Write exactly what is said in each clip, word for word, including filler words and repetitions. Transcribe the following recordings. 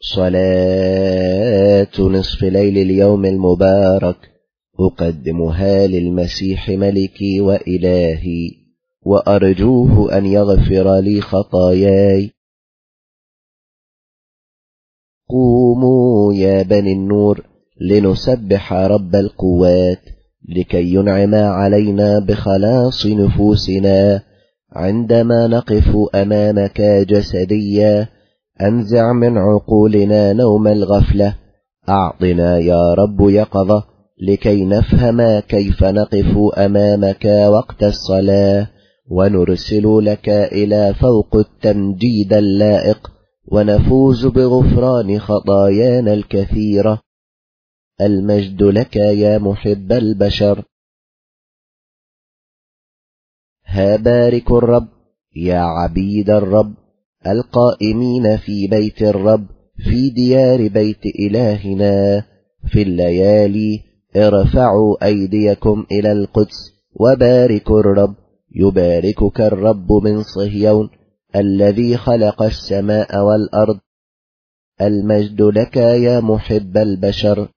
صلاة نصف ليل اليوم المبارك أقدمها للمسيح ملكي وإلهي، وأرجوه أن يغفر لي خطاياي. قوموا يا بني النور لنسبح رب القوات، لكي ينعم علينا بخلاص نفوسنا عندما نقف أمامك جسديا. أنزع من عقولنا نوم الغفلة، أعطنا يا رب يقظة لكي نفهم كيف نقف أمامك وقت الصلاة، ونرسل لك إلى فوق التمجيد اللائق، ونفوز بغفران خطايانا الكثيرة. المجد لك يا محب البشر. ها بارك الرب يا عبيد الرب القائمين في بيت الرب، في ديار بيت إلهنا. في الليالي ارفعوا أيديكم إلى القدس وباركوا الرب. يباركك الرب من صهيون الذي خلق السماء والأرض. المجد لك يا محب البشر.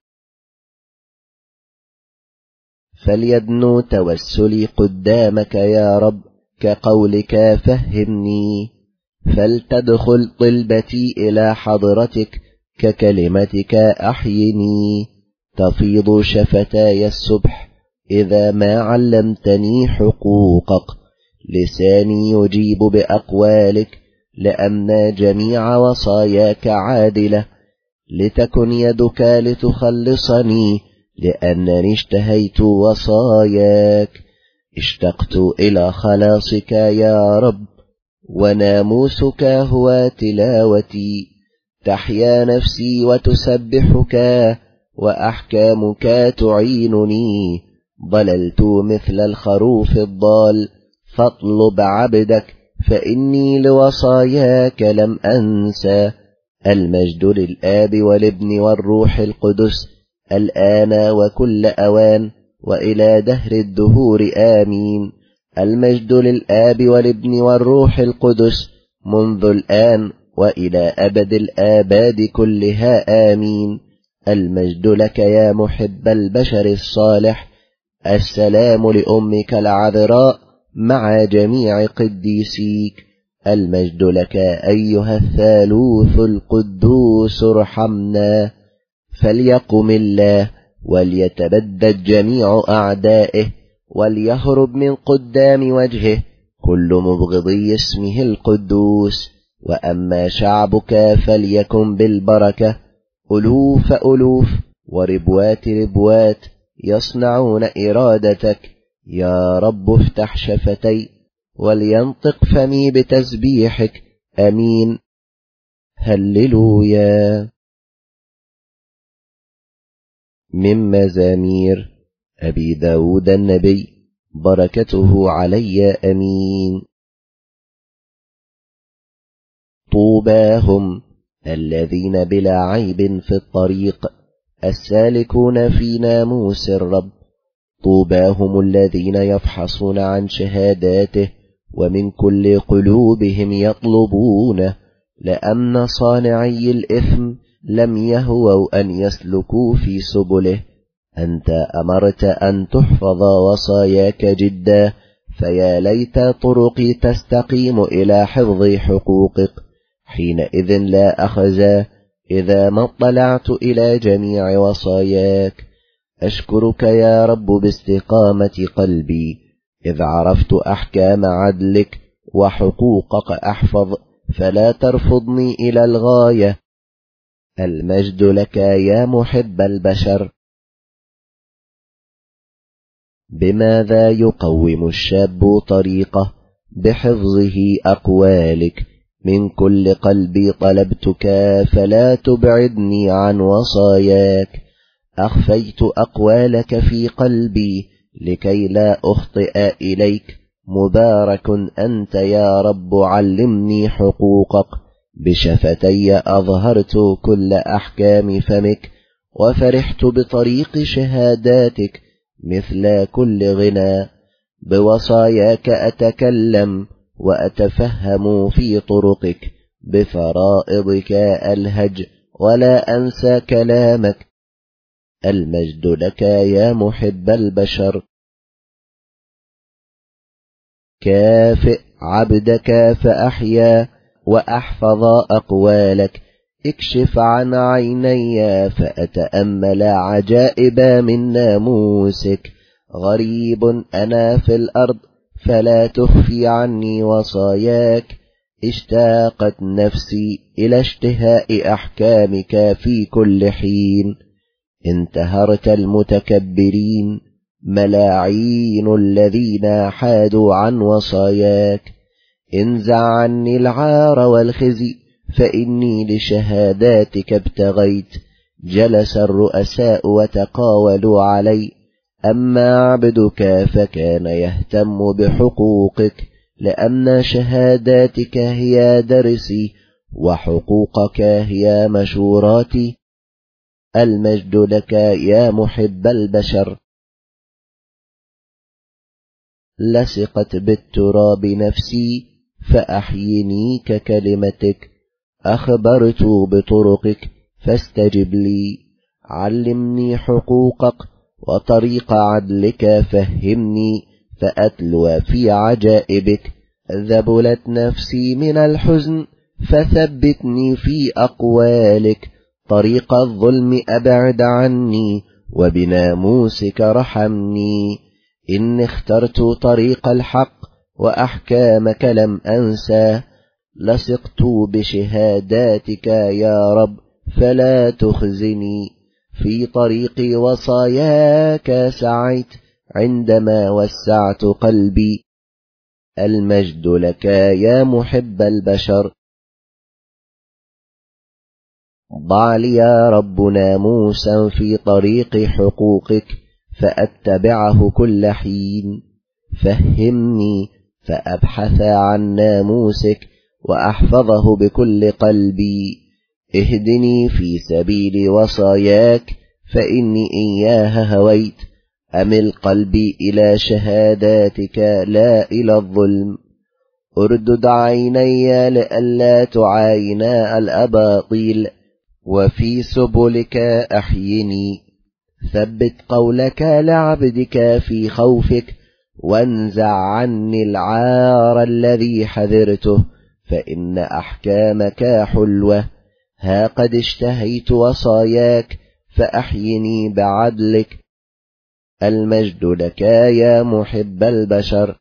فليدنو توسلي قدامك يا رب كقولك فهمني، فلتدخل طلبتي إلى حضرتك ككلمتك أحيني. تفيض شفتاي السبح إذا ما علمتني حقوقك، لساني يجيب بأقوالك لأن جميع وصاياك عادلة. لتكن يدك لتخلصني لأنني اشتهيت وصاياك. اشتقت إلى خلاصك يا رب، وناموسك هو تلاوتي. تحيا نفسي وتسبحك، وأحكامك تعينني. ضللت مثل الخروف الضال، فاطلب عبدك فإني لوصاياك لم أنسى. المجد للآب والابن والروح القدس، الآن وكل أوان وإلى دهر الدهور آمين. المجد للآب والابن والروح القدس، منذ الآن وإلى أبد الآباد كلها آمين. المجد لك يا محب البشر الصالح. السلام لأمك العذراء مع جميع قديسيك. المجد لك أيها الثالوث القدوس ارحمنا. فليقم الله وليتبدد جميع أعدائه، وليهرب من قدام وجهه كل مبغضي اسمه القدوس. وأما شعبك فليكن بالبركة، ألوف ألوف وربوات ربوات يصنعون إرادتك. يا رب افتح شفتي ولينطق فمي بتسبيحك. أمين. هللويا. من مزامير أبي داود النبي، بركته علي أمين. طوباهم الذين بلا عيب في الطريق، السالكون في ناموس الرب. طوباهم الذين يفحصون عن شهاداته، ومن كل قلوبهم يطلبونه، لأن صانعي الإثم لم يهووا أن يسلكوا في سبله. أنت أمرت أن تحفظ وصاياك جدا، فيا ليت طرقي تستقيم إلى حفظ حقوقك. حينئذ لا أخزى إذا ما اطلعت إلى جميع وصاياك. أشكرك يا رب باستقامة قلبي، إذ عرفت أحكام عدلك وحقوقك أحفظ، فلا ترفضني إلى الغاية. المجد لك يا محب البشر. بماذا يقوم الشاب طريقه؟ بحفظه أقوالك. من كل قلبي طلبتك، فلا تبعدني عن وصاياك. أخفيت أقوالك في قلبي لكي لا أخطئ إليك. مبارك أنت يا رب، علمني حقوقك. بشفتي أظهرت كل أحكام فمك، وفرحت بطريق شهاداتك مثل كل غنى. بوصاياك أتكلم وأتفهم في طرقك، بفرائضك ألهج ولا أنسى كلامك. المجد لك يا محب البشر. كافئ عبدك فأحيا وأحفظ أقوالك. اكشف عن عيني فأتأمل عجائب من ناموسك. غريب أنا في الأرض فلا تخفي عني وصاياك. اشتاقت نفسي إلى اشتهاء أحكامك في كل حين. انتهرت المتكبرين ملاعين الذين حادوا عن وصاياك. انزع عني العار والخزي فإني لشهاداتك ابتغيت. جلس الرؤساء وتقاولوا علي، أما عبدك فكان يهتم بحقوقك، لأن شهاداتك هي درسي وحقوقك هي مشوراتي. المجد لك يا محب البشر. لصقت بالتراب نفسي فأحيني ككلمتك. أخبرت بطرقك فاستجب لي. علمني حقوقك وطريق عدلك فهمني فأتلو في عجائبك. ذبلت نفسي من الحزن فثبتني في أقوالك. طريق الظلم أبعد عني وبناموسك رحمني. إن اخترت طريق الحق وأحكامك لم أنسى. لصقت بشهاداتك يا رب فلا تخزني. في طريق وصاياك سعيت عندما وسعت قلبي. المجد لك يا محب البشر. ضع لي يا رب ناموسا في طريق حقوقك فأتبعه كل حين. فهمني فأبحث عن ناموسك وأحفظه بكل قلبي. اهدني في سبيل وصاياك فإني إياها هويت. أمل قلبي إلى شهاداتك لا إلى الظلم. اردد عيني لئلا تعاينا الأباطيل، وفي سبلك أحيني. ثبت قولك لعبدك في خوفك، وانزع عني العار الذي حذرته، فإن أحكامك حلوة. ها قد اشتهيت وصاياك فأحيني بعدلك. المجد لك يا محب البشر.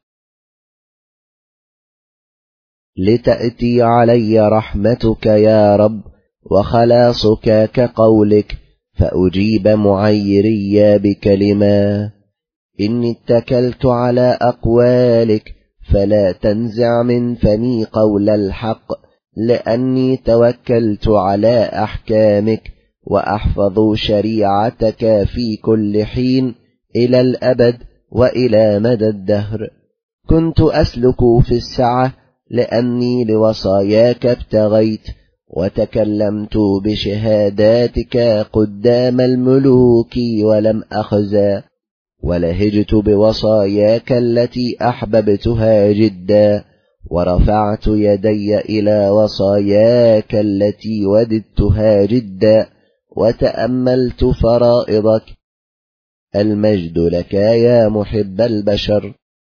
لتأتي علي رحمتك يا رب وخلاصك كقولك، فأجيب معيري بكلمة. إني اتكلت على أقوالك فلا تنزع من فمي قول الحق، لأني توكلت على أحكامك وأحفظ شريعتك في كل حين إلى الأبد وإلى مدى الدهر. كنت أسلك في السعة لأني لوصاياك ابتغيت، وتكلمت بشهاداتك قدام الملوك ولم أخزى. ولهجت بوصاياك التي أحببتها جدا، ورفعت يدي إلى وصاياك التي وددتها جدا، وتأملت فرائضك. المجد لك يا محب البشر.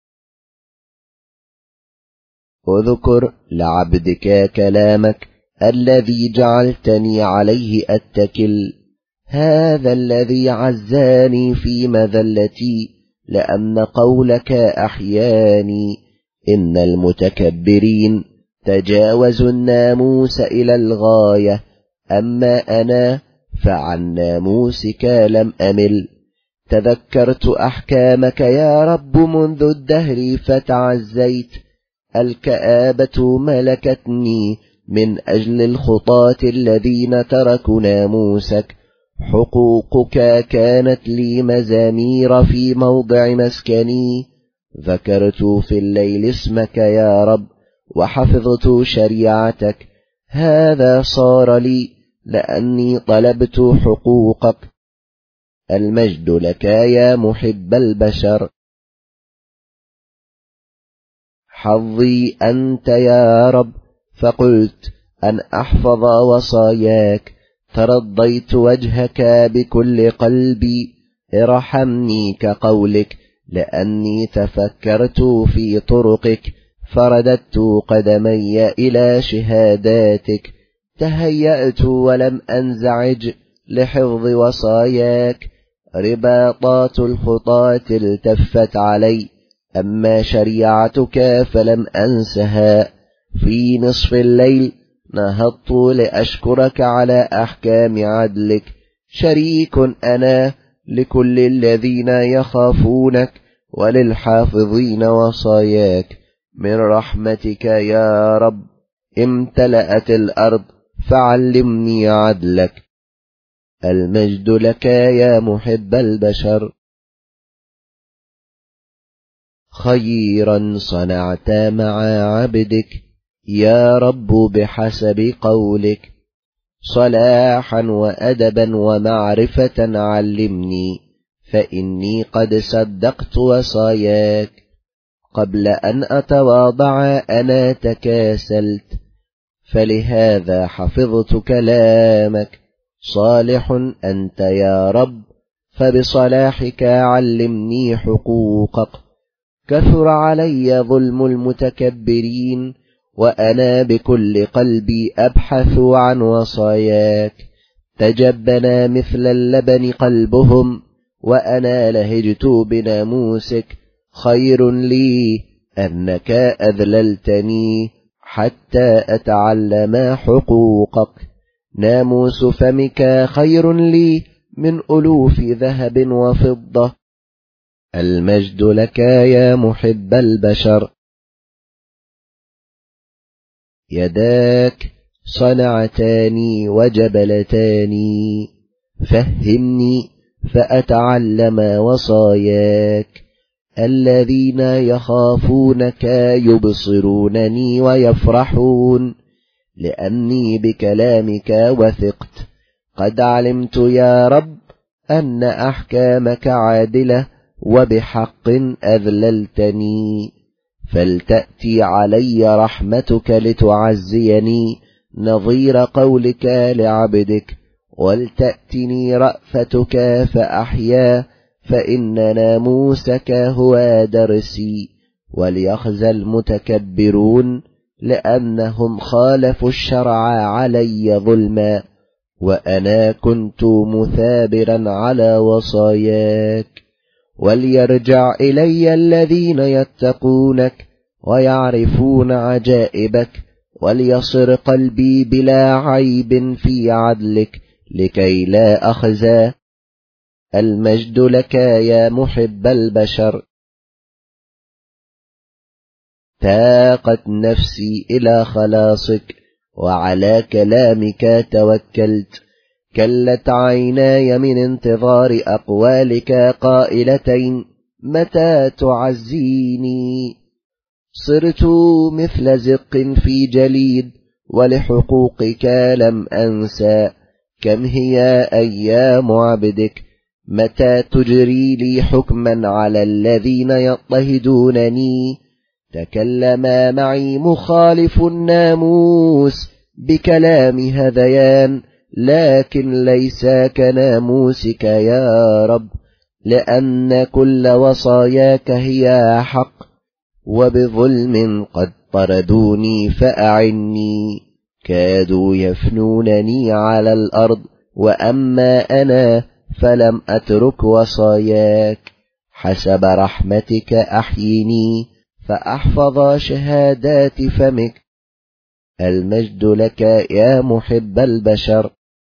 اذكر لعبدك كلامك الذي جعلتني عليه أتكل. هذا الذي عزاني في مذلتي، لأن قولك أحياني. إن المتكبرين تجاوزوا الناموس إلى الغاية، أما أنا فعن ناموسك لم أمل. تذكرت أحكامك يا رب منذ الدهر فتعزيت. الكآبة ملكتني من أجل الخطاة الذين تركوا ناموسك. حقوقك كانت لي مزامير في موضع مسكني. ذكرت في الليل اسمك يا رب وحفظت شريعتك. هذا صار لي لأني طلبت حقوقك. المجد لك يا محب البشر. حظي أنت يا رب، فقلت أن أحفظ وصاياك. ترضيت وجهك بكل قلبي، ارحمني كقولك، لأني تفكرت في طرقك، فرددت قدمي إلى شهاداتك. تهيأت ولم أنزعج لحفظ وصاياك، رباطات الخطاة التفت علي، أما شريعتك فلم أنسها. في نصف الليل نهضت لأشكرك على أحكام عدلك، شريك أنا لكل الذين يخافونك وللحافظين وصاياك. من رحمتك يا رب امتلأت الأرض، فعلمني عدلك. المجد لك يا محب البشر. خيرا صنعت مع عبدك يا رب بحسب قولك، صلاحا وأدبا ومعرفة علمني، فإني قد صدقت وصاياك. قبل أن أتواضع أنا تكاسلت، فلهذا حفظت كلامك. صالح أنت يا رب، فبصلاحك علمني حقوقك. كثر علي ظلم المتكبرين، وأنا بكل قلبي أبحث عن وصاياك. تجبنا مثل اللبن قلبهم، وأنا لهجت بناموسك. خير لي أنك أذللتني حتى أتعلم حقوقك. ناموس فمك خير لي من ألوف ذهب وفضة. المجد لك يا محب البشر. يداك صنعتاني وجبلتاني، فهمني فأتعلم وصاياك. الذين يخافونك يبصرونني ويفرحون، لأني بكلامك وثقت. قد علمت يا رب أن أحكامك عادلة، وبحق أذللتني. فلتأتي علي رحمتك لتعزيني، نظير قولك لعبدك. ولتأتني رأفتك فأحيا، فإن ناموسك هو درسي. وليخزى المتكبرون، لأنهم خالفوا الشرع علي ظلما، وأنا كنت مثابرا على وصاياك. وليرجع إلي الذين يتقونك ويعرفون عجائبك، وليصر قلبي بلا عيب في عدلك، لكي لا أخزى. المجد لك يا محب البشر. تاقت نفسي إلى خلاصك، وعلى كلامك توكلت. كلت عيناي من انتظار أقوالك قائلتين، متى تعزيني؟ صرت مثل زق في جليد، ولحقوقك لم أنسى. كم هي أيام عبدك، متى تجري لي حكما على الذين يضطهدونني؟ تكلم معي مخالف الناموس بكلام هذيان، لكن ليس كناموسك يا رب، لأن كل وصاياك هي حق. وبظلم قد طردوني فأعني، كادوا يفنونني على الأرض، وأما أنا فلم أترك وصاياك. حسب رحمتك أحيني، فأحفظ شهادات فمك. المجد لك يا محب البشر.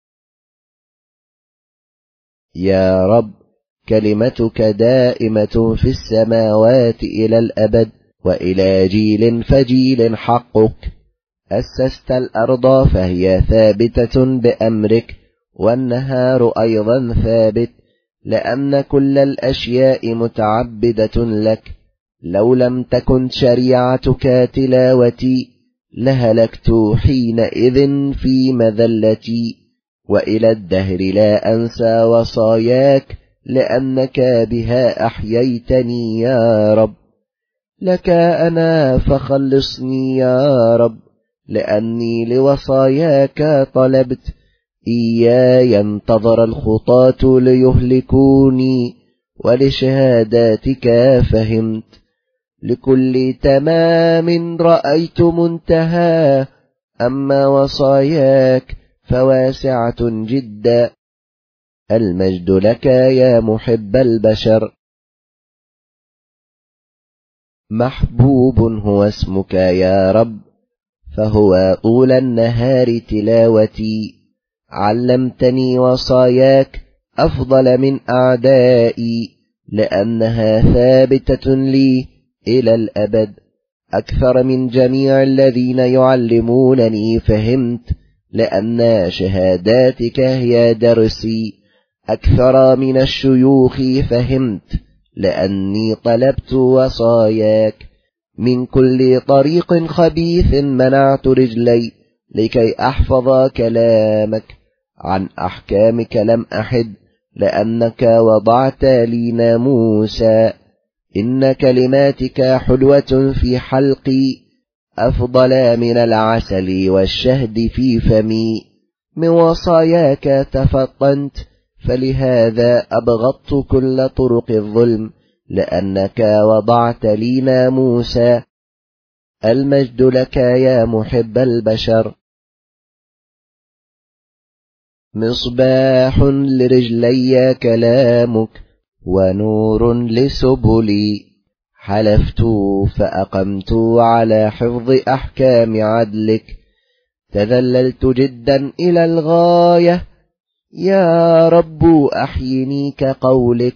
يا رب كلمتك دائمة في السماوات إلى الأبد، وإلى جيل فجيل حقك. أسست الأرض فهي ثابتة بأمرك، والنهار أيضا ثابت، لأن كل الأشياء متعبدة لك. لو لم تكن شريعتك تلاوتي، لهلكت حينئذ في مذلتي. وإلى الدهر لا أنسى وصاياك، لأنك بها أحييتني يا رب. لك أنا فخلصني يا رب، لأني لوصاياك طلبت. إياي انتظر الخطاة ليهلكوني، ولشهاداتك فهمت. لكل تمام رأيت منتهى، أما وصاياك فواسعة جدا. المجد لك يا محب البشر. محبوب هو اسمك يا رب، فهو طول النهار تلاوتي. علمتني وصاياك أفضل من أعدائي، لأنها ثابتة لي إلى الأبد. أكثر من جميع الذين يعلمونني فهمت، لأن شهاداتك هي درسي. أكثر من الشيوخ فهمت، لأني طلبت وصاياك. من كل طريق خبيث منعت رجلي، لكي أحفظ كلامك. عن أحكامك لم أحد، لأنك وضعت لي ناموسا. إن كلماتك حلوة في حلقي، أفضل من العسل والشهد في فمي. من وصاياك تفطنت، فلهذا أبغضت كل طرق الظلم، لأنك وضعت لي ناموسا. المجد لك يا محب البشر. مصباح لرجلي كلامك، ونور لسبلي. حلفت فأقمت على حفظ أحكام عدلك. تذللت جدا إلى الغاية، يا رب أحيني كقولك.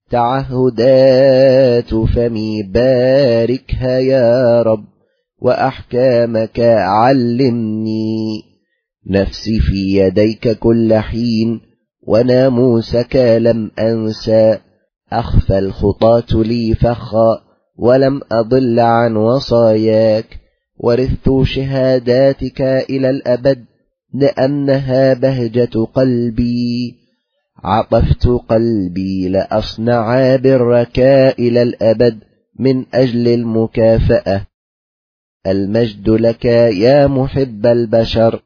تعهدات فمي باركها يا رب، وأحكامك علمني. نفسي في يديك كل حين، وناموسك لم أنسى. أخفى الخطاة لي فخا، ولم أضل عن وصاياك. ورثت شهاداتك إلى الأبد، لأنها بهجة قلبي. عطفت قلبي لأصنع برك إلى الأبد، من أجل المكافأة. المجد لك يا محب البشر.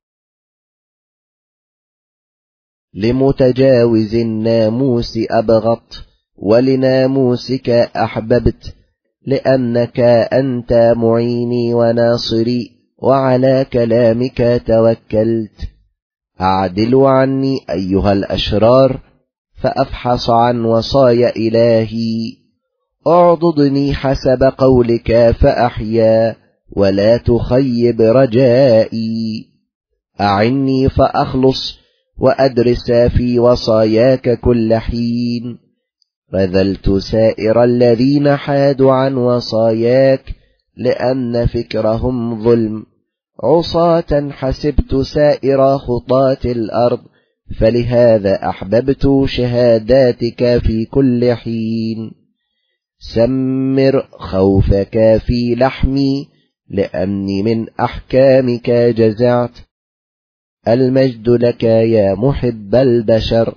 لمتجاوز الناموس أبغضت، ولناموسك أحببت. لأنك أنت معيني وناصري، وعلى كلامك توكلت. أعدل عني أيها الأشرار، فأفحص عن وصايا إلهي. اعضدني حسب قولك فأحيا، ولا تخيب رجائي. أعني فأخلص، وأدرس في وصاياك كل حين. رذلت سائر الذين حادوا عن وصاياك، لأن فكرهم ظلم. عصاة حسبت سائر خطاة الأرض، فلهذا أحببت شهاداتك في كل حين. سمر خوفك في لحمي، لأني من أحكامك جزعت. المجد لك يا محب البشر.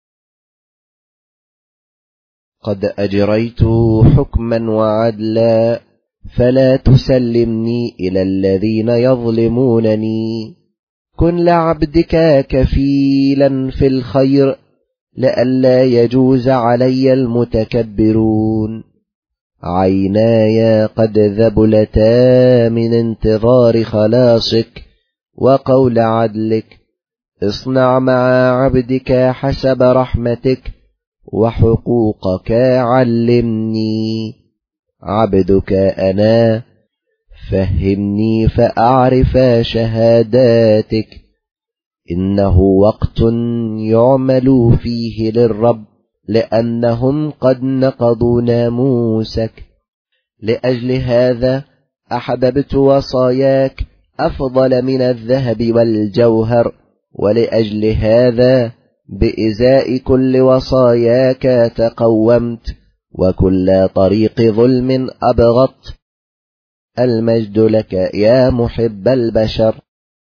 قد أجريت حكما وعدلا، فلا تسلمني إلى الذين يظلمونني. كن لعبدك كفيلا في الخير، لئلا يجوز علي المتكبرون. عيناي قد ذبلتا من انتظار خلاصك وقول عدلك. اصنع مع عبدك حسب رحمتك، وحقوقك علمني. عبدك أنا، فهمني فأعرف شهاداتك. إنه وقت يعمل فيه للرب، لأنهم قد نقضوا ناموسك. لأجل هذا أحببت وصاياك أفضل من الذهب والجوهر. ولأجل هذا بإزاء كل وصاياك تقومت، وكل طريق ظلم أبغضت. المجد لك يا محب البشر.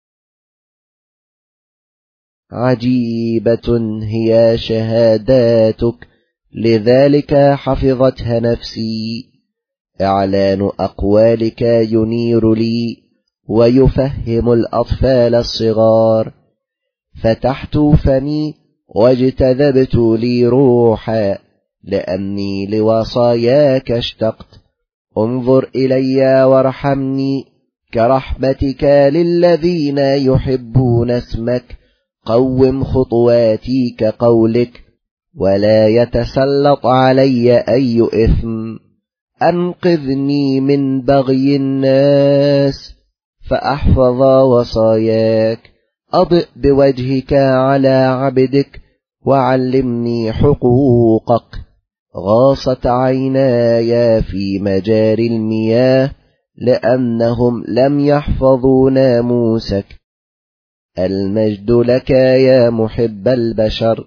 عجيبة هي شهاداتك، لذلك حفظتها نفسي. إعلان أقوالك ينير لي، ويفهم الأطفال الصغار. فتحت فمي واجتذبت لي روحا، لأني لوصاياك اشتقت. انظر إلي وارحمني كرحمتك للذين يحبون اسمك. قوم خطواتي كقولك، ولا يتسلط علي أي إثم. أنقذني من بغي الناس فأحفظ وصاياك. أضئ بوجهك على عبدك وعلمني حقوقك. غاصت عيناي في مجاري المياه، لأنهم لم يحفظوا ناموسك. المجد لك يا محب البشر.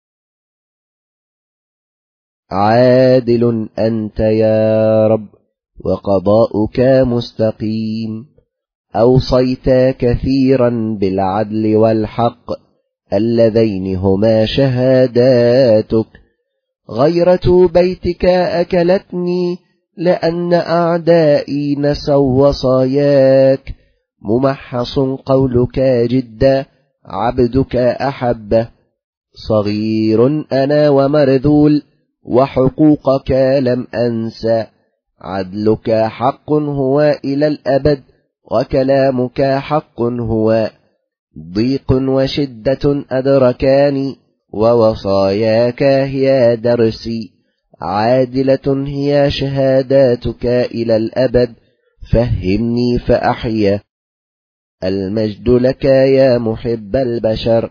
عادل أنت يا رب، وقضاؤك مستقيم. أوصيت كثيرا بالعدل والحق، اللذين هما شهاداتك. غيرة بيتك أكلتني، لأن أعدائي نسوا وصاياك. ممحص قولك جدا، عبدك أحبه. صغير أنا ومرذول، وحقوقك لم أنسى. عدلك حق هو إلى الأبد، وكلامك حق هو. ضيق وشدة أدركاني، ووصاياك هي درسي. عادلة هي شهاداتك إلى الأبد، فهمني فأحيا. المجد لك يا محب البشر.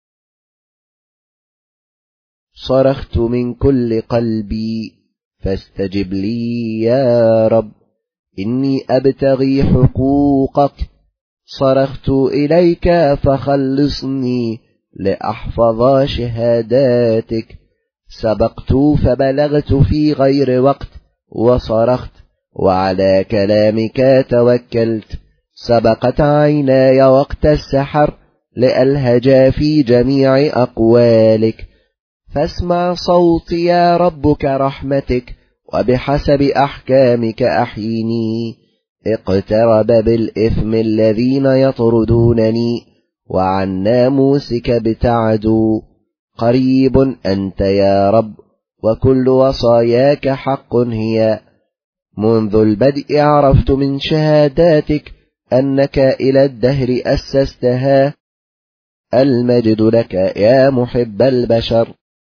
صرخت من كل قلبي، فاستجب لي يا رب. إني أبتغي حقوقك، صرخت إليك فخلصني لأحفظ شهاداتك. سبقت فبلغت في غير وقت، وصرخت وعلى كلامك توكلت. سبقت عيناي وقت السحر، لألهج في جميع أقوالك. فاسمع صوتي يا رب كرحمتك، وبحسب أحكامك أحيني. اقترب بالإثم الذين يطردونني، وعن ناموسك ابتعدوا. قريب أنت يا رب، وكل وصاياك حق هي. منذ البدء عرفت من شهاداتك، أنك إلى الدهر أسستها. المجد لك يا محب البشر.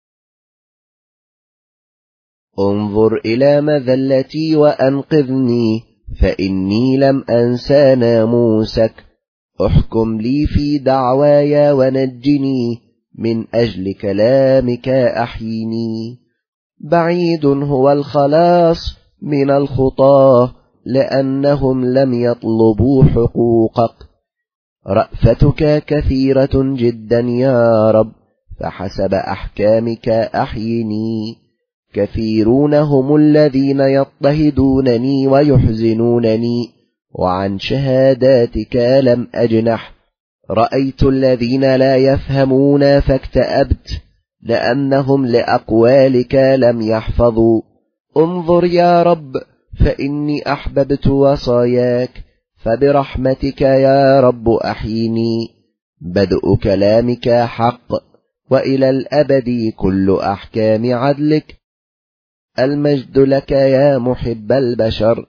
انظر إلى مذلتي وأنقذني، فإني لم أنسى ناموسك. احكم لي في دعواي ونجني، من أجل كلامك أحيني. بعيد هو الخلاص من الخطاة، لأنهم لم يطلبوا حقوقك. رأفتك كثيرة جدا يا رب، فحسب أحكامك أحيني. كثيرون هم الذين يضطهدونني ويحزنونني، وعن شهاداتك لم أجنح. رأيت الذين لا يفهمون فاكتأبت، لأنهم لأقوالك لم يحفظوا. انظر يا رب، فإني أحببت وصاياك، فبرحمتك يا رب أحيني. بدء كلامك حق، وإلى الأبد كل أحكام عدلك. المجد لك يا محب البشر.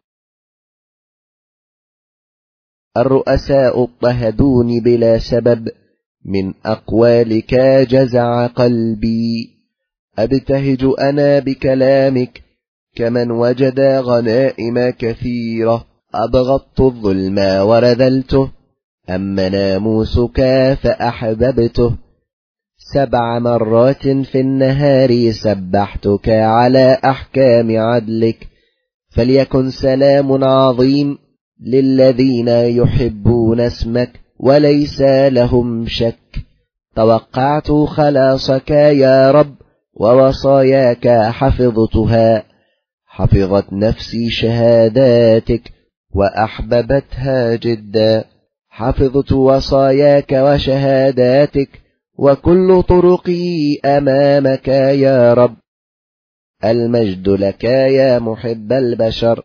الرؤساء اضطهدوني بلا سبب، من أقوالك جزع قلبي. أبتهج أنا بكلامك، كمن وجد غنائم كثيرة. أبغضت الظلم ورذلته، أما ناموسك فأحببته. سبع مرات في النهار سبحتك على أحكام عدلك. فليكن سلام عظيم للذين يحبون اسمك، وليس لهم شك. توقعت خلاصك يا رب، ووصاياك حفظتها. حفظت نفسي شهاداتك، وأحببتها جدا. حفظت وصاياك وشهاداتك، وكل طرقي أمامك يا رب. المجد لك يا محب البشر.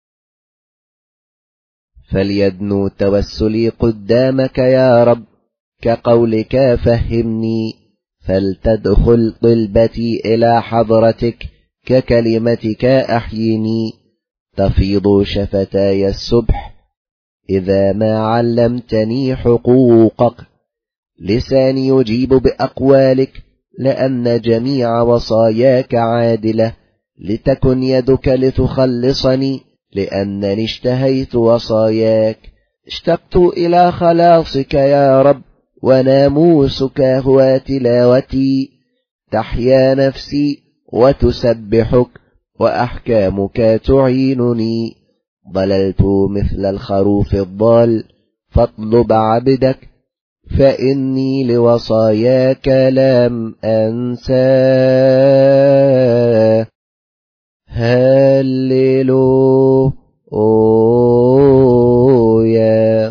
فليدنو توسلي قدامك يا رب، كقولك فهمني، فلتدخل طلبتي إلى حضرتك ككلمتك أحيني. تفيض شفتاي السبح إذا ما علمتني حقوقك، لساني يجيب بأقوالك لأن جميع وصاياك عادلة. لتكن يدك لتخلصني لأنني اشتهيت وصاياك. اشتقت إلى خلاصك يا رب، وناموسك هو تلاوتي. تحيا نفسي وتسبحك، وأحكامك تعينني. ضللت مثل الخروف الضال، فاطلب عبدك، فإني لوصاياك لم أنسى. هللويا.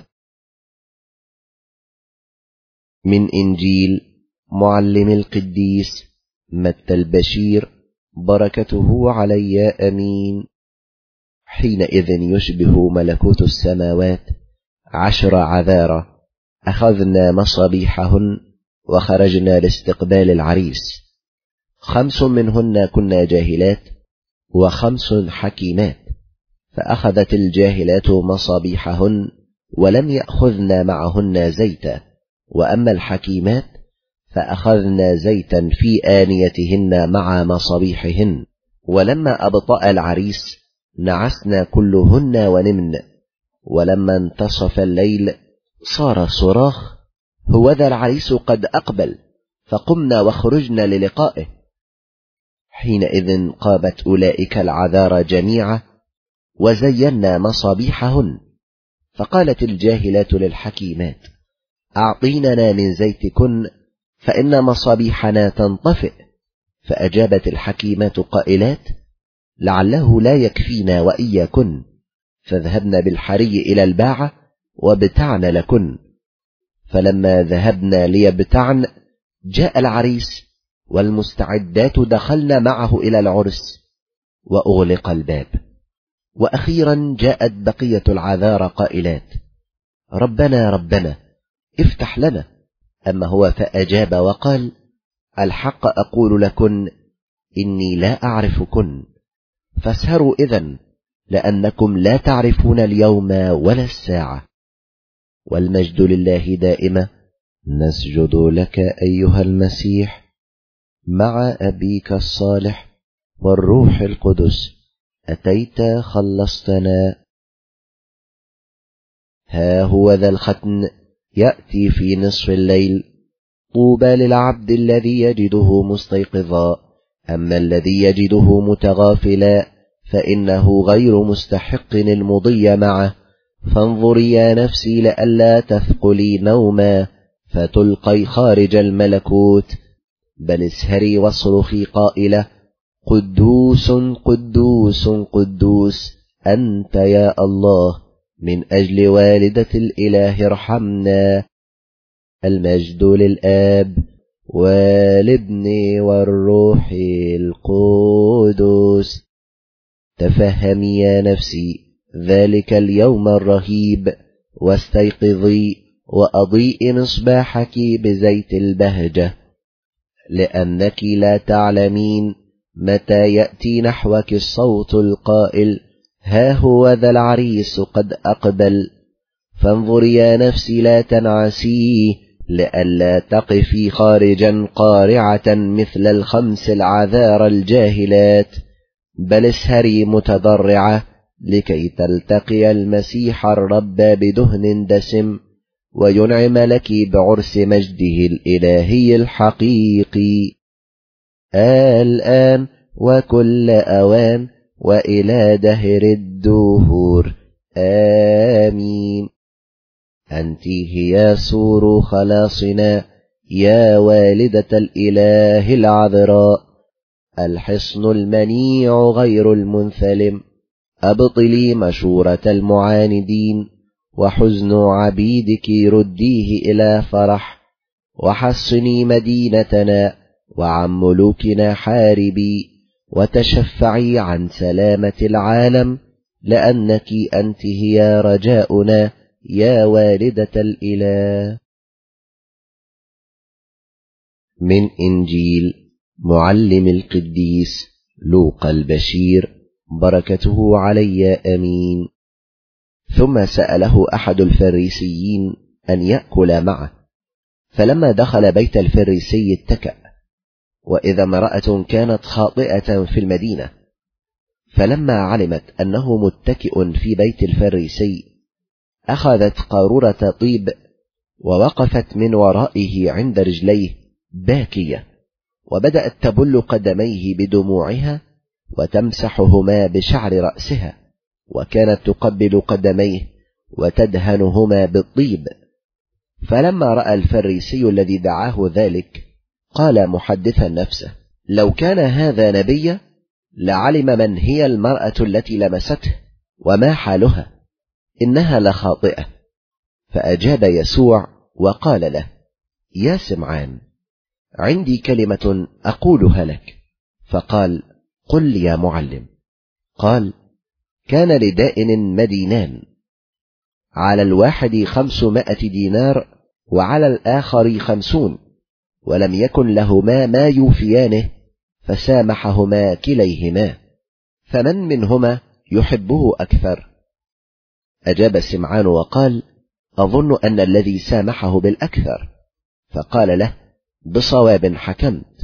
من إنجيل معلم القديس متى البشير، بركته علي أمين. حينئذ يشبه ملكوت السماوات عشر عذارى، أخذنا مصابيحهن وخرجنا لاستقبال العريس. خمس منهن كنا جاهلات، وخمس حكيمات. فأخذت الجاهلات مصابيحهن ولم يأخذن معهن زيتا، وأما الحكيمات فأخذن زيتا في آنيتهن مع مصابيحهن. ولما أبطأ العريس نعسنا كلهن ونمن. ولما انتصف الليل صار صراخ: هوذا العريس قد أقبل، فقمنا وخرجنا للقائه. حينئذ قامت أولئك العذارى جميعا وزينا مصابيحهن. فقالت الجاهلات للحكيمات: أعطيننا من زيتكن، فإن مصابيحنا تنطفئ. فأجابت الحكيمات قائلات: لعله لا يكفينا وإياكن، فاذهبن بالحري إلى الباعة وابتعن لكن. فلما ذهبنا ليبتعن جاء العريس، والمستعدات دخلن معه إلى العرس، وأغلق الباب. وأخيرا جاءت بقية العذارى قائلات: ربنا ربنا افتح لنا. أما هو فأجاب وقال: الحق أقول لكن إني لا أعرفكن، فاسهروا إذن، لأنكم لا تعرفون اليوم ولا الساعة. والمجد لله دائما. نسجد لك أيها المسيح مع أبيك الصالح والروح القدس، أتيت خلصتنا. ها هو ذا الختن يأتي في نصف الليل. طوبى للعبد الذي يجده مستيقظا، أما الذي يجده متغافلا فإنه غير مستحق المضي معه. فانظري يا نفسي لئلا تثقلي نوما فتلقي خارج الملكوت، بل اسهري واصرخي قائلة: قدوس قدوس قدوس أنت يا الله، من أجل والدة الإله ارحمنا. المجد للآب والابن والروح القدس. تفهمي يا نفسي ذلك اليوم الرهيب، واستيقظي وأضيئي مصباحك بزيت البهجة، لأنك لا تعلمين متى يأتي نحوك الصوت القائل: ها هو ذا العريس قد أقبل. فانظري يا نفسي لا تنعسي، لئلا تقفي خارجا قارعة مثل الخمس العذار الجاهلات، بل اسهري متضرعة لكي تلتقي المسيح الرب بدهن دسم، وينعم لك بعرس مجده الإلهي الحقيقي، الآن وكل أوان وإلى دهر الدهور. آمين. أنت هي سور خلاصنا يا والدة الإله العذراء، الحصن المنيع غير المنثلم. أبطلي مشورة المعاندين، وحزن عبيدك رديه إلى فرح. وحصني مدينتنا وعن ملوكنا حاربي، وتشفعي عن سلامة العالم، لأنك أنت هي رجاؤنا يا والدة الإله. من إنجيل معلم القديس لوقا البشير بركته علي آمين. ثم سأله أحد الفريسيين أن يأكل معه، فلما دخل بيت الفريسي اتكأ، وإذا امرأة كانت خاطئة في المدينة، فلما علمت أنه متكئ في بيت الفريسي أخذت قارورة طيب ووقفت من ورائه عند رجليه باكية، وبدأت تبل قدميه بدموعها وتمسحهما بشعر رأسها، وكانت تقبل قدميه وتدهنهما بالطيب. فلما رأى الفريسي الذي دعاه ذلك قال محدثا نفسه: لو كان هذا نبيا لعلم من هي المرأة التي لمسته وما حالها، إنها لخاطئة. فأجاب يسوع وقال له: يا سمعان، عندي كلمة أقولها لك. فقال: قل يا معلم. قال: كان لدائن مدينان، على الواحد خمسمائة دينار وعلى الآخر خمسون، ولم يكن لهما ما يوفيانه، فسامحهما كليهما، فمن منهما يحبه أكثر؟ أجاب سمعان وقال: أظن أن الذي سامحه بالأكثر. فقال له: بصواب حكمت.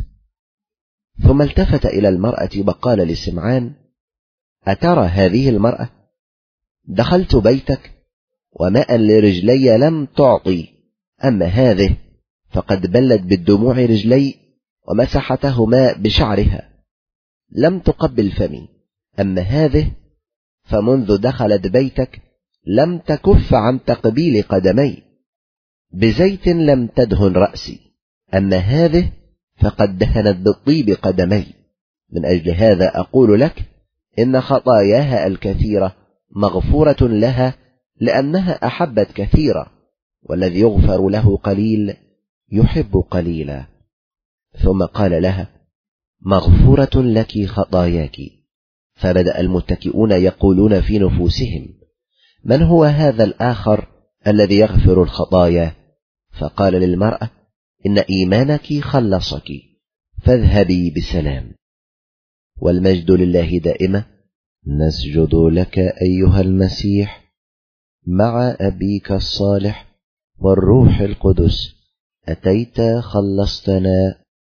ثم التفت إلى المرأة وقال لسمعان: أترى هذه المرأة؟ دخلت بيتك وماء لرجلي لم تعطي، أما هذه فقد بلت بالدموع رجلي ومسحتهما بشعرها، لم تقبل فمي، أما هذه فمنذ دخلت بيتك لم تكف عن تقبيل قدمي، بزيت لم تدهن رأسي، أما هذه فقد دهنت بالطيب قدمي. من أجل هذا أقول لك إن خطاياها الكثيرة مغفورة لها، لأنها أحبت كثيرا، والذي يغفر له قليل يحب قليلا. ثم قال لها: مغفورة لك خطاياك. فبدأ المتكئون يقولون في نفوسهم: من هو هذا الآخر الذي يغفر الخطايا؟ فقال للمرأة: إن إيمانك خلصك، فاذهبي بسلام. والمجد لله دائما. نسجد لك أيها المسيح مع أبيك الصالح والروح القدس، أتيت خلصتنا.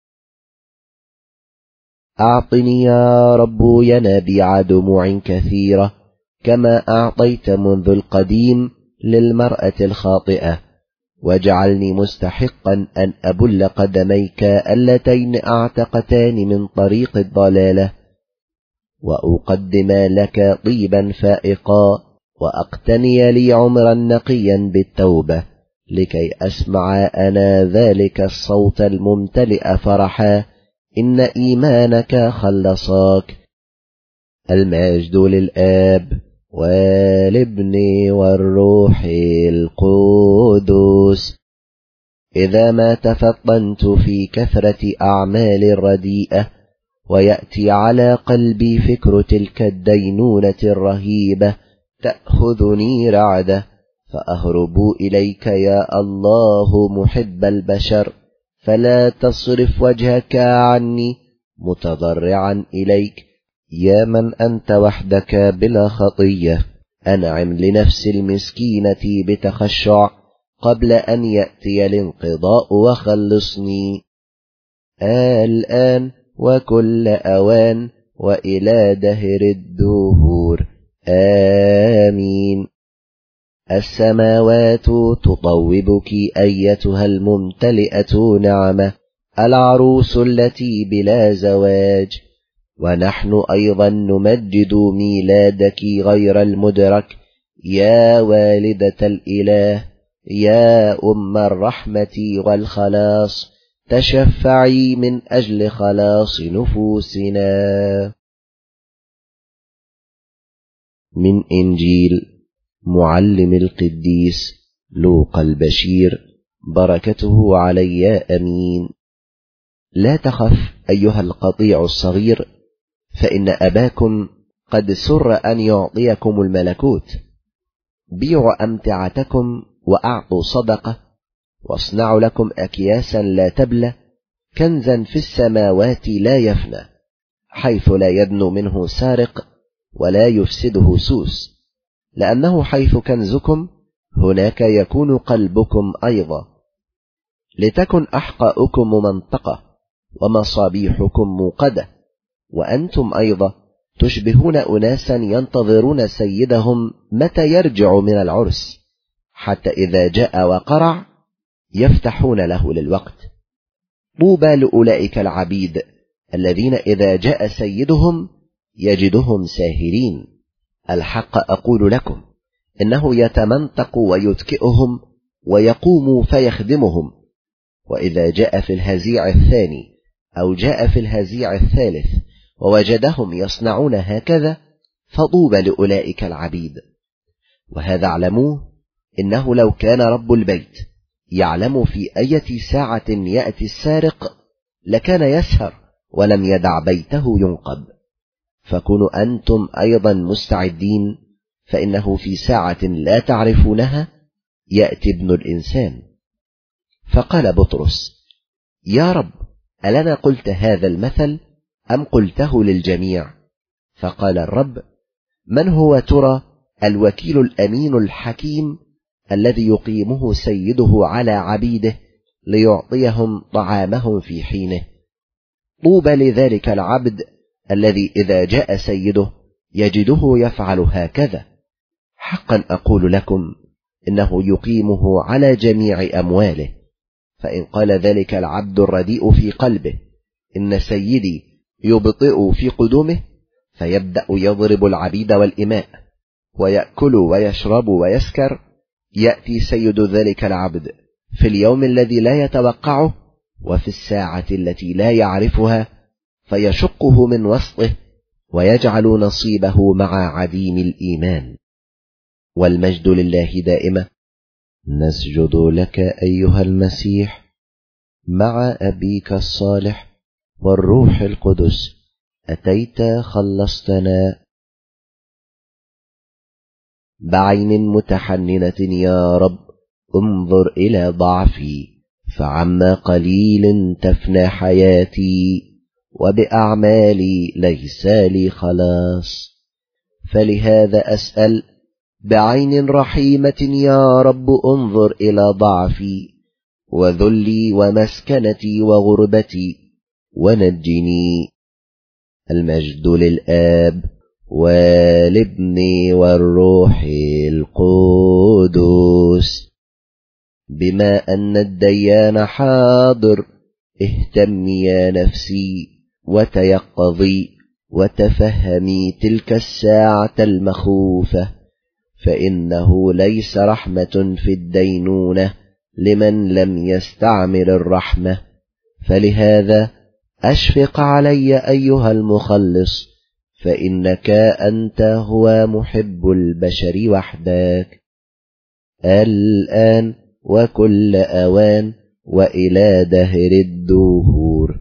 أعطني يا رب ينابيع دموع كثيرة، كما أعطيت منذ القديم للمرأة الخاطئة، واجعلني مستحقا أن أبل قدميك اللتين أعتقتان من طريق الضلالة، وأقدم لك طيبا فائقا، وأقتني لي عمرا نقيا بالتوبة، لكي أسمع أنا ذلك الصوت الممتلئ فرحا: إن إيمانك خلصاك. المجد للآب والابن والروح القدس. إذا ما تفطنت في كثرة أعمال رديئة، ويأتي على قلبي فكر تلك الدينونة الرهيبة، تأخذني رعدة، فأهرب إليك يا الله محب البشر، فلا تصرف وجهك عني، متضرعا إليك يا من أنت وحدك بلا خطية. أنعم لنفس المسكينة بتخشع قبل أن يأتي الانقضاء، وخلصني الآن وكل أوان وإلى دهر الدهور آمين. السماوات تطوبك أيتها الممتلئة نعمة، العروس التي بلا زواج، ونحن أيضا نمجد ميلادك غير المدرك، يا والدة الإله، يا أم الرحمة والخلاص، تشفعي من أجل خلاص نفوسنا. من إنجيل معلم القديس لوقا البشير بركته علي آمين. لا تخف أيها القطيع الصغير، فإن أباكم قد سر أن يعطيكم الملكوت. بيعوا أمتعتكم وأعطوا صدقة، واصنعوا لكم أكياسا لا تبلى، كنزا في السماوات لا يفنى، حيث لا يدنو منه سارق ولا يفسده سوس، لأنه حيث كنزكم هناك يكون قلبكم أيضا. لتكن أحقاؤكم منطقة ومصابيحكم موقدة، وأنتم أيضا تشبهون أناسا ينتظرون سيدهم متى يرجع من العرس، حتى إذا جاء وقرع يفتحون له للوقت. طوبى لأولئك العبيد الذين إذا جاء سيدهم يجدهم ساهرين. الحق أقول لكم إنه يتمنطق ويتكئهم ويقوم فيخدمهم. وإذا جاء في الهزيع الثاني أو جاء في الهزيع الثالث ووجدهم يصنعون هكذا فطوبى لأولئك العبيد. وهذا اعلموه، إنه لو كان رب البيت يعلم في أي ساعة يأتي السارق لكان يسهر ولم يدع بيته ينقب. فكونوا أنتم أيضا مستعدين، فإنه في ساعة لا تعرفونها يأتي ابن الإنسان. فقال بطرس: يا رب، ألنا قلت هذا المثل أم قلته للجميع؟ فقال الرب: من هو ترى الوكيل الأمين الحكيم الذي يقيمه سيده على عبيده ليعطيهم طعامهم في حينه؟ طوبى لذلك العبد الذي إذا جاء سيده يجده يفعل هكذا. حقا أقول لكم إنه يقيمه على جميع أمواله. فإن قال ذلك العبد الرديء في قلبه: إن سيدي يبطئ في قدومه، فيبدأ يضرب العبيد والإماء ويأكل ويشرب ويسكر، يأتي سيد ذلك العبد في اليوم الذي لا يتوقعه وفي الساعة التي لا يعرفها، فيشقه من وسطه ويجعل نصيبه مع عديم الإيمان. والمجد لله دائما. نسجد لك أيها المسيح مع أبيك الصالح والروح القدس، أتيت خلصتنا. بعين متحننة يا رب انظر إلى ضعفي، فعما قليل تفنى حياتي، وبأعمالي ليس لي خلاص. فلهذا أسأل بعين رحيمة يا رب انظر إلى ضعفي وذلي ومسكنتي وغربتي ونجني. المجد للآب والابن والروح القدس. بما أن الديان حاضر اهتمي يا نفسي وتيقظي وتفهمي تلك الساعة المخوفة، فإنه ليس رحمة في الدينونة لمن لم يستعمل الرحمة. فلهذا أشفق علي أيها المخلص، فإنك أنت هو محب البشر وحدك، الآن وكل أوان وإلى دهر الدهور،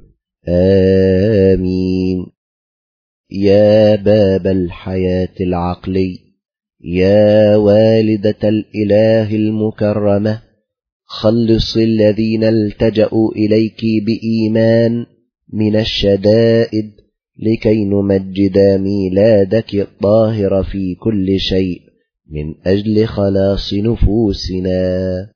آمين. يا باب الحياة العقلي، يا والدة الإله المكرمة، خلص الذين التجأوا إليك بإيمان من الشدائد، لكي نمجد ميلادك الطاهر في كل شيء من أجل خلاص نفوسنا.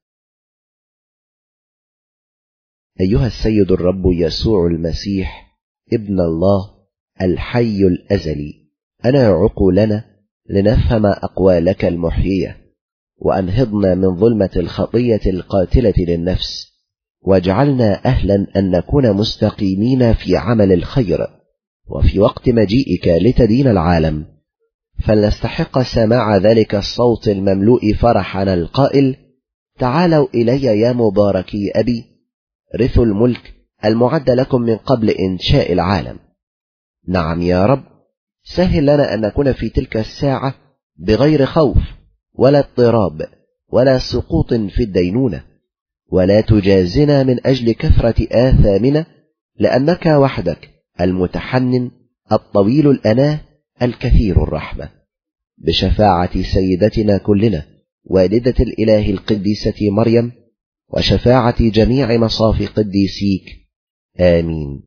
أيها السيد الرب يسوع المسيح ابن الله الحي الأزلي، أنا عقولنا لنفهم أقوالك المحيية، وأنهضنا من ظلمة الخطية القاتلة للنفس، واجعلنا أهلا أن نكون مستقيمين في عمل الخير، وفي وقت مجيئك لتدين العالم فلنستحق سماع ذلك الصوت المملوء فرحا القائل: تعالوا إلي يا مباركي أبي، رثوا الملك المعد لكم من قبل إنشاء العالم. نعم يا رب، سهل لنا أن نكون في تلك الساعة بغير خوف ولا اضطراب ولا سقوط في الدينونة، ولا تجازنا من أجل كثرة آثامنا، لأنك وحدك المتحنن الطويل الأناة الكثير الرحمة. بشفاعة سيدتنا كلنا والدة الإله القديسة مريم، وشفاعة جميع مصاف قديسيك، آمين.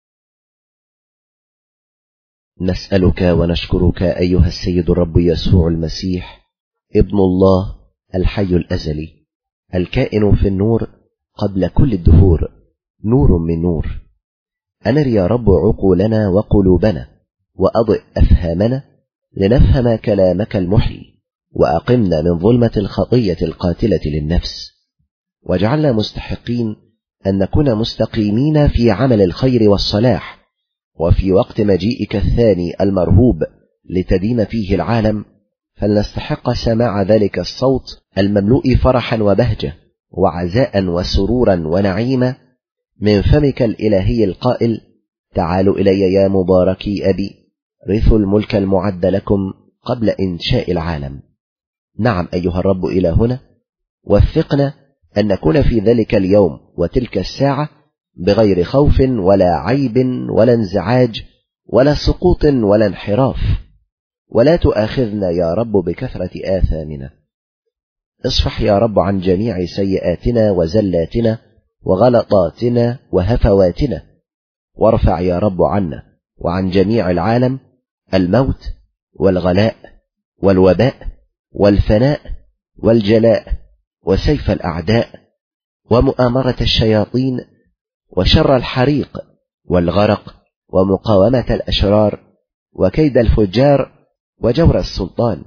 نسألك ونشكرك أيها السيد الرب يسوع المسيح ابن الله الحي الأزلي الكائن في النور قبل كل الدهور، نور من نور. أنر يا رب عقولنا وقلوبنا وأضئ أفهامنا لنفهم كلامك المحيي، وأقمنا من ظلمة الخطية القاتلة للنفس، واجعلنا مستحقين أن نكون مستقيمين في عمل الخير والصلاح، وفي وقت مجيئك الثاني المرهوب لتدين فيه العالم فلنستحق سماع ذلك الصوت المملوء فرحا وبهجة وعزاء وسرورا ونعيما من فمك الإلهي القائل: تعالوا إلي يا مباركي أبي، رثوا الملك المعد لكم قبل إنشاء العالم. نعم أيها الرب إلهنا، وفقنا أن نكون في ذلك اليوم وتلك الساعة بغير خوف ولا عيب ولا انزعاج ولا سقوط ولا انحراف، ولا تؤاخذنا يا رب بكثرة آثامنا. اصفح يا رب عن جميع سيئاتنا وزلاتنا وغلطاتنا وهفواتنا، وارفع يا رب عنا وعن جميع العالم الموت والغلاء والوباء والفناء والجلاء وسيف الأعداء ومؤامرة الشياطين وشر الحريق والغرق ومقاومة الأشرار وكيد الفجار وجور السلطان،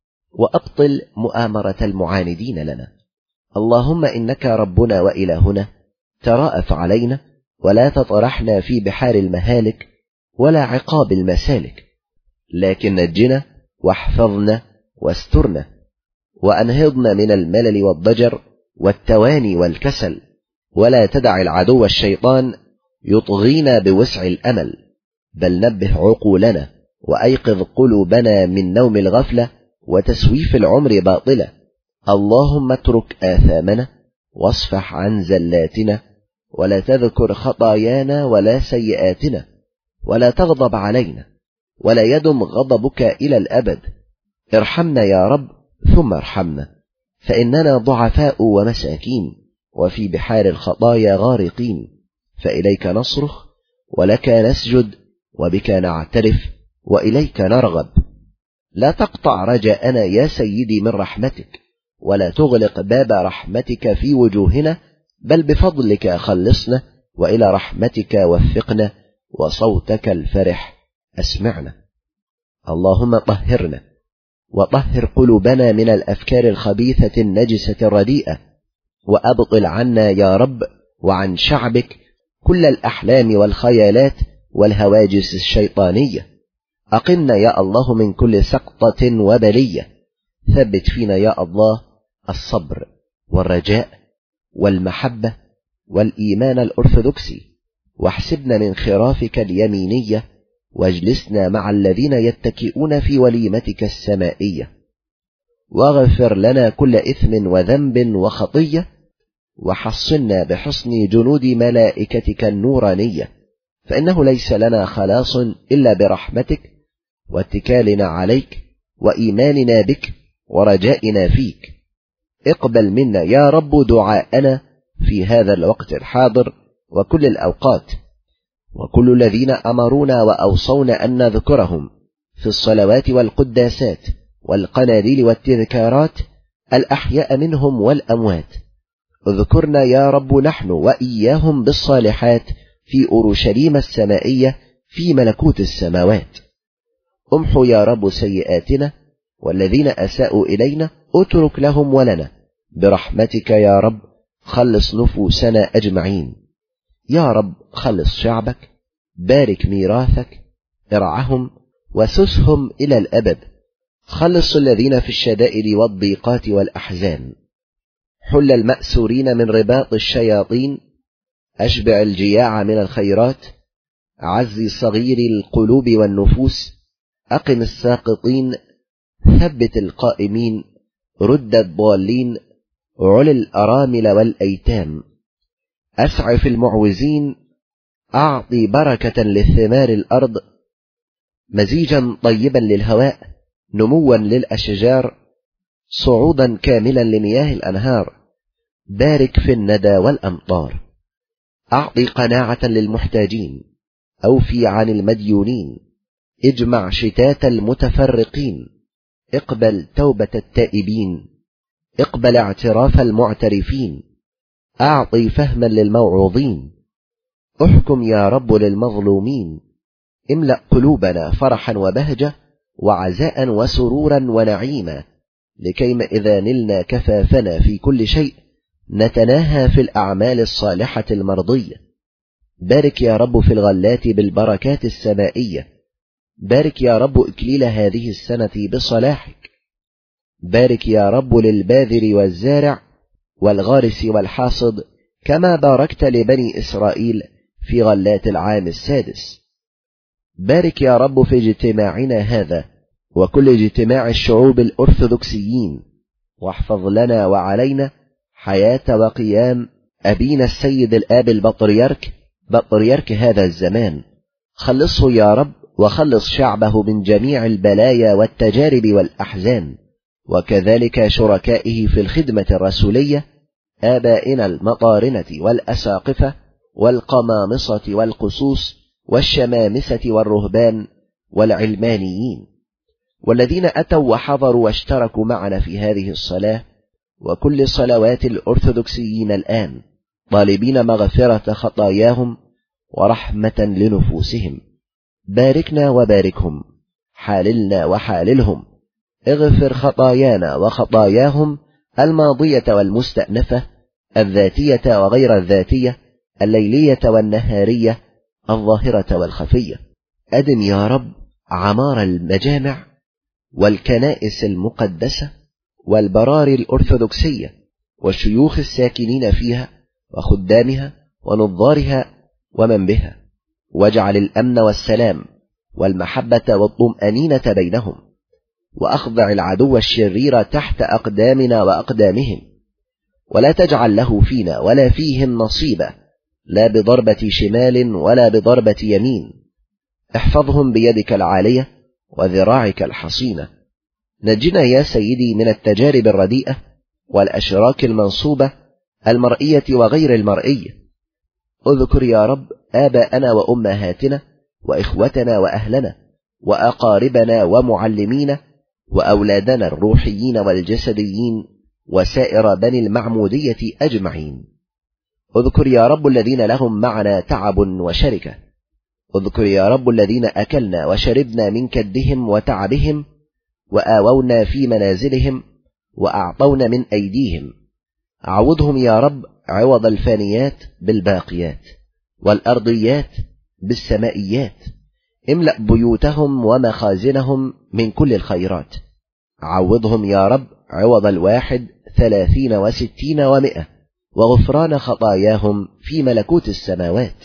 وأبطل مؤامرة المعاندين لنا. اللهم إنك ربنا وإلهنا، تراءف علينا ولا تطرحنا في بحار المهالك ولا عقاب المسالك، لكن نجنا واحفظنا واسترنا، وأنهضنا من الملل والضجر والتواني والكسل، ولا تدع العدو الشيطان يطغينا بوسع الأمل، بل نبه عقولنا وأيقظ قلوبنا من نوم الغفلة وتسويف العمر باطلة. اللهم اترك آثامنا واصفح عن زلاتنا، ولا تذكر خطايانا ولا سيئاتنا، ولا تغضب علينا، ولا يدم غضبك إلى الأبد. ارحمنا يا رب ثم ارحمنا، فإننا ضعفاء ومساكين وفي بحار الخطايا غارقين، فإليك نصرخ ولك نسجد وبك نعترف وإليك نرغب. لا تقطع رجاءنا يا سيدي من رحمتك، ولا تغلق باب رحمتك في وجوهنا، بل بفضلك خلصنا، وإلى رحمتك وفقنا، وصوتك الفرح أسمعنا. اللهم طهرنا وطهر قلوبنا من الأفكار الخبيثة النجسة الرديئة، وأبطل عنا يا رب وعن شعبك كل الأحلام والخيالات والهواجس الشيطانية. أقمنا يا الله من كل سقطة وبلية، ثبت فينا يا الله الصبر والرجاء والمحبة والإيمان الأرثوذكسي، واحسبنا من خرافك اليمينية، واجلسنا مع الذين يتكئون في وليمتك السمائية، واغفر لنا كل إثم وذنب وخطية، وحصنا بحصن جنود ملائكتك النورانية، فإنه ليس لنا خلاص إلا برحمتك واتكالنا عليك وإيماننا بك ورجائنا فيك. اقبل منا يا رب دعاءنا في هذا الوقت الحاضر وكل الأوقات، وكل الذين أمرونا وأوصونا أن نذكرهم في الصلوات والقداسات والقناديل والتذكارات، الأحياء منهم والأموات. اذكرنا يا رب نحن وإياهم بالصالحات في أورشليم السمائية في ملكوت السماوات. امحو يا رب سيئاتنا، والذين أساءوا إلينا اترك لهم ولنا، برحمتك يا رب خلص نفوسنا أجمعين. يا رب خلص شعبك، بارك ميراثك، ارعهم وسسهم إلى الأبد. خلص الذين في الشدائد والضيقات والأحزان، حل المأسورين من رباط الشياطين، أشبع الجياع من الخيرات، عزي صغير القلوب والنفوس، أقم الساقطين، ثبت القائمين، رد الضالين، عل الأرامل والأيتام، أسعف المعوزين، أعطي بركة للثمار الأرض، مزيجا طيبا للهواء، نموا للأشجار، صعودا كاملا لمياه الأنهار، بارك في الندى والأمطار. أعطي قناعة للمحتاجين، أوفي عن المديونين، اجمع شتات المتفرقين، اقبل توبة التائبين، اقبل اعتراف المعترفين، أعطي فهما للموعوظين، احكم يا رب للمظلومين، املأ قلوبنا فرحا وبهجة وعزاء وسرورا ونعيما، لكيما إذا نلنا كفافنا في كل شيء نتناهى في الأعمال الصالحة المرضية. بارك يا رب في الغلات بالبركات السمائية، بارك يا رب إكليل هذه السنة بصلاحك، بارك يا رب للباذر والزارع والغارس والحاصد كما باركت لبني إسرائيل في غلات العام السادس. بارك يا رب في اجتماعنا هذا وكل اجتماع الشعوب الأرثوذكسيين، واحفظ لنا وعلينا حياة وقيام أبينا السيد الآب البطريرك بطريرك هذا الزمان. خلصه يا رب وخلص شعبه من جميع البلايا والتجارب والأحزان، وكذلك شركائه في الخدمة الرسولية آبائنا المطارنة والأساقفة والقمامصة والقصوص والشمامسة والرهبان والعلمانيين، والذين أتوا وحضروا واشتركوا معنا في هذه الصلاة وكل صلوات الأرثوذكسيين الآن، طالبين مغفرة خطاياهم ورحمة لنفوسهم. باركنا وباركهم، حاللنا وحاللهم، اغفر خطايانا وخطاياهم الماضية والمستأنفة، الذاتية وغير الذاتية، الليلية والنهارية، الظاهرة والخفية. أدم يا رب عمار المجامع والكنائس المقدسة والبراري الأرثوذكسية والشيوخ الساكنين فيها وخدامها ونظارها ومن بها، واجعل الأمن والسلام والمحبة والطمأنينة بينهم، وأخضع العدو الشرير تحت أقدامنا وأقدامهم، ولا تجعل له فينا ولا فيهم نصيبا، لا بضربة شمال ولا بضربة يمين. احفظهم بيدك العالية وذراعك الحصينة. نجنا يا سيدي من التجارب الرديئة والأشراك المنصوبة المرئية وغير المرئية. اذكر يا رب آباءنا وأمهاتنا وإخوتنا وأهلنا وأقاربنا ومعلمينا وأولادنا الروحيين والجسديين وسائر بني المعمودية أجمعين. اذكر يا رب الذين لهم معنا تعب وشركة. اذكر يا رب الذين أكلنا وشربنا من كدهم وتعبهم وآوونا في منازلهم وأعطونا من أيديهم. عوضهم يا رب عوض الفانيات بالباقيات والأرضيات بالسمائيات. املأ بيوتهم ومخازنهم من كل الخيرات. عوضهم يا رب عوض الواحد ثلاثين وستين ومئة، وغفران خطاياهم في ملكوت السماوات.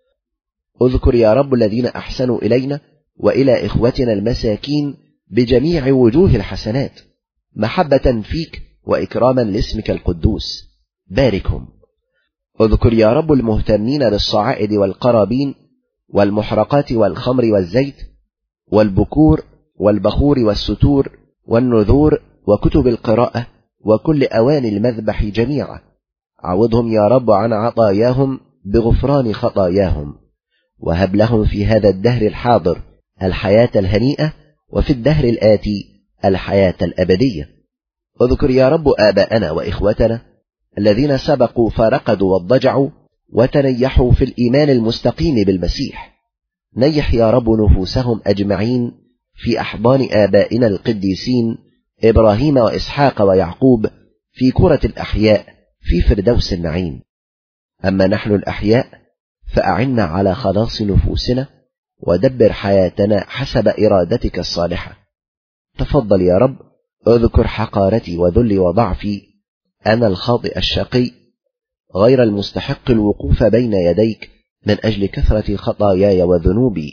اذكر يا رب الذين أحسنوا إلينا وإلى إخوتنا المساكين بجميع وجوه الحسنات، محبة فيك وإكراما لاسمك القدوس. باركهم. اذكر يا رب المهتمين بالصعائد والقرابين والمحرقات والخمر والزيت والبكور والبخور والستور والنذور وكتب القراءة وكل أواني المذبح جميعا. عوضهم يا رب عن عطاياهم بغفران خطاياهم، وهب لهم في هذا الدهر الحاضر الحياة الهنيئة، وفي الدهر الآتي الحياة الأبدية. اذكر يا رب آباءنا وإخوتنا الذين سبقوا فرقدوا واضجعوا وتنيحوا في الإيمان المستقيم بالمسيح. نيح يا رب نفوسهم أجمعين في أحضان آبائنا القديسين إبراهيم وإسحاق ويعقوب في كرة الأحياء في فردوس النعيم. أما نحن الأحياء فأعنا على خلاص نفوسنا ودبر حياتنا حسب إرادتك الصالحة. تفضل يا رب. اذكر حقارتي وذلي وضعفي، أنا الخاطئ الشقي غير المستحق الوقوف بين يديك من أجل كثرة خطاياي وذنوبي.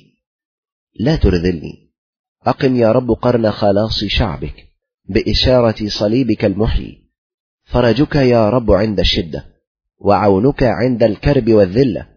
لا ترذلني. أقم يا رب قرن خلاص شعبك بإشارة صليبك المحيي. فرجك يا رب عند الشدة وعونك عند الكرب والذلة.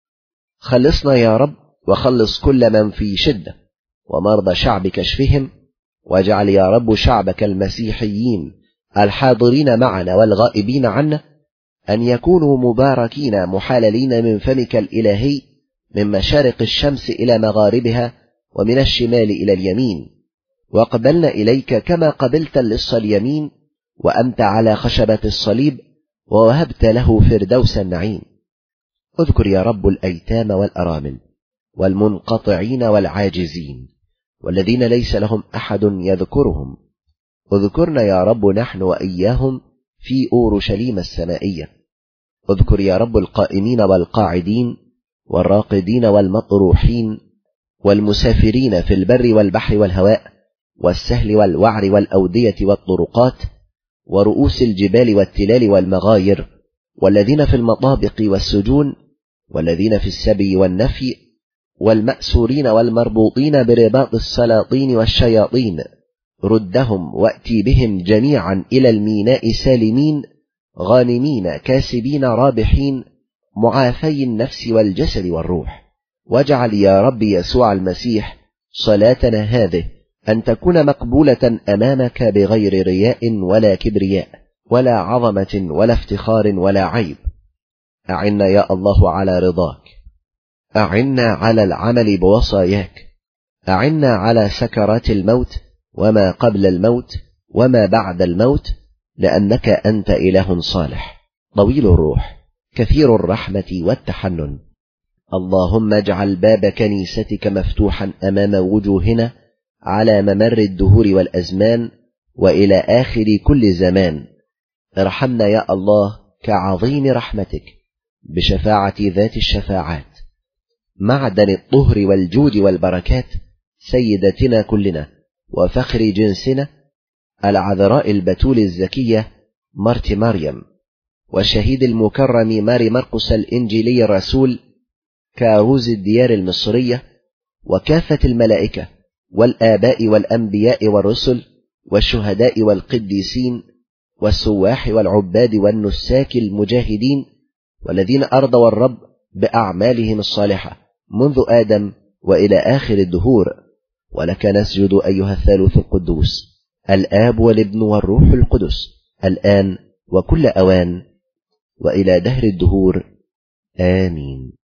خلصنا يا رب وخلص كل من في شدة، ومرضى شعبك اشفهم، واجعل يا رب شعبك المسيحيين الحاضرين معنا والغائبين عنا أن يكونوا مباركين محاللين من فمك الإلهي من مشارق الشمس إلى مغاربها ومن الشمال إلى اليمين، وقبلنا إليك كما قبلت اللص اليمين وأنت على خشبة الصليب ووهبت له فردوس النعيم. اذكر يا رب الأيتام والأرامل والمنقطعين والعاجزين والذين ليس لهم أحد يذكرهم. اذكرنا يا رب نحن وإياهم في أورشليم السمائية. اذكر يا رب القائمين والقاعدين والراقدين والمطروحين والمسافرين في البر والبحر والهواء والسهل والوعر والأودية والطرقات ورؤوس الجبال والتلال والمغاير والذين في المطابق والسجون والذين في السبي والنفي والمأسورين والمربوطين برباط السلاطين والشياطين. ردهم وأتي بهم جميعا إلى الميناء سالمين غانمين كاسبين رابحين معافي النفس والجسد والروح. واجعل يا رب يسوع المسيح صلاتنا هذه أن تكون مقبولة أمامك بغير رياء ولا كبرياء ولا عظمة ولا افتخار ولا عيب. أعنا يا الله على رضاك، أعنا على العمل بوصاياك، أعنا على سكرات الموت وما قبل الموت وما بعد الموت، لأنك أنت إله صالح طويل الروح كثير الرحمة والتحنن. اللهم اجعل باب كنيستك مفتوحا أمام وجوهنا على ممر الدهور والأزمان وإلى آخر كل زمان. ارحمنا يا الله كعظيم رحمتك بشفاعة ذات الشفاعات، معدن الطهر والجود والبركات، سيدتنا كلنا وفخر جنسنا العذراء البتول الزكية مرت مريم، والشهيد المكرم ماري مرقس الإنجيلي الرسول، كاروز الديار المصرية، وكافة الملائكة والآباء والأنبياء والرسل والشهداء والقديسين والسواح والعباد والنساك المجاهدين والذين أرضوا الرب بأعمالهم الصالحة منذ آدم وإلى آخر الدهور. ولك نسجد أيها الثالوث القدوس الآب والابن والروح القدس الآن وكل أوان وإلى دهر الدهور آمين.